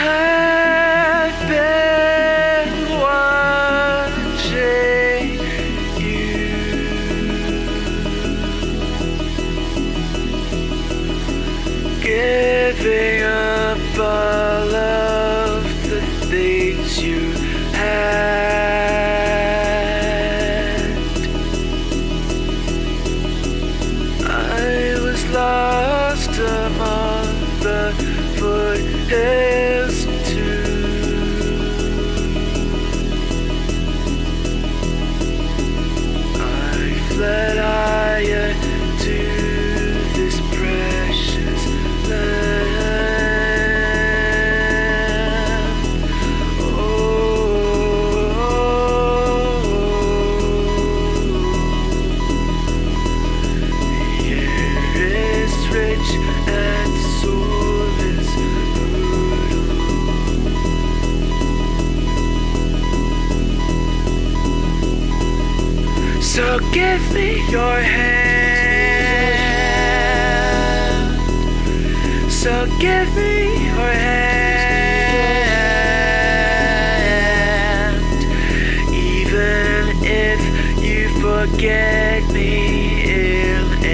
I've been watching you giving up all of the things you had. I was lost among the foothills too. I fled higher to this precious land. The air is rich and soul is fertile. So give me your hand. So give me your hand. Even if you forget me in a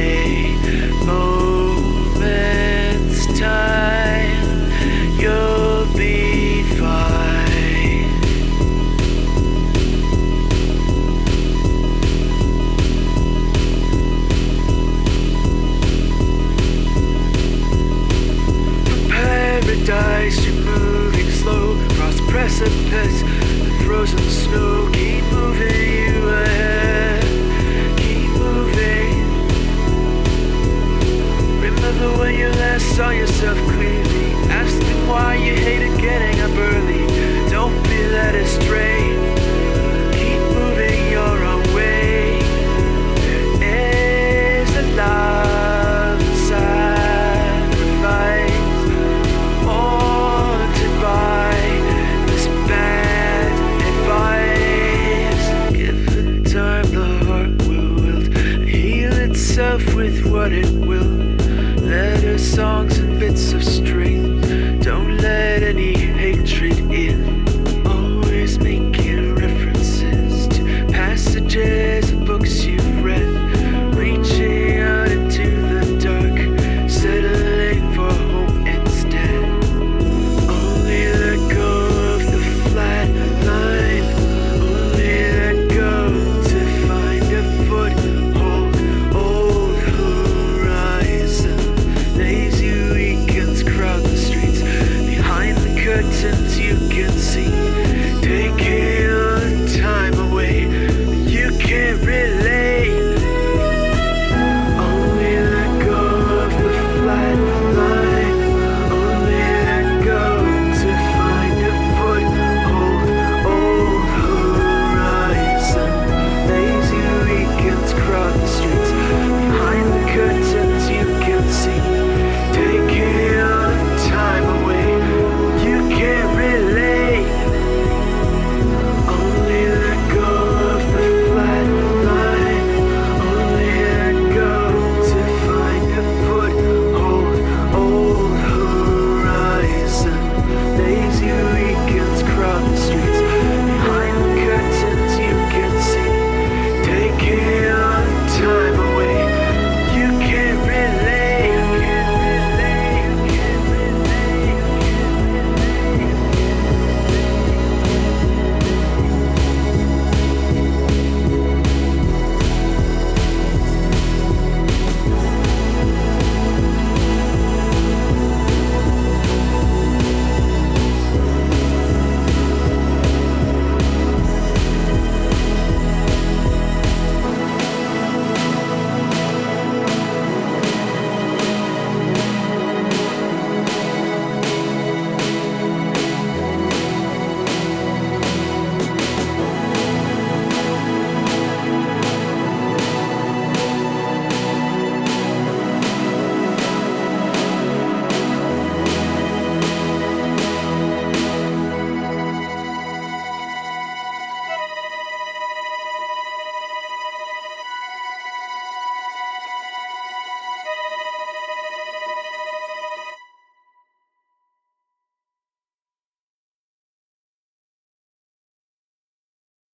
moment's time, you'll be fine. From paradise, you're moving slow across the precipice. The frozen snow keep moving you ahead. Keep moving. Remember when you last saw yourself clearly, asking why you hated getting up early. Don't be led astray. Keep moving your own way. There is a love sacrifice, haunted by this bad advice. Given time, the heart will wilt and heal itself with what it will. Letters, songs, and bits of strings. Don't let any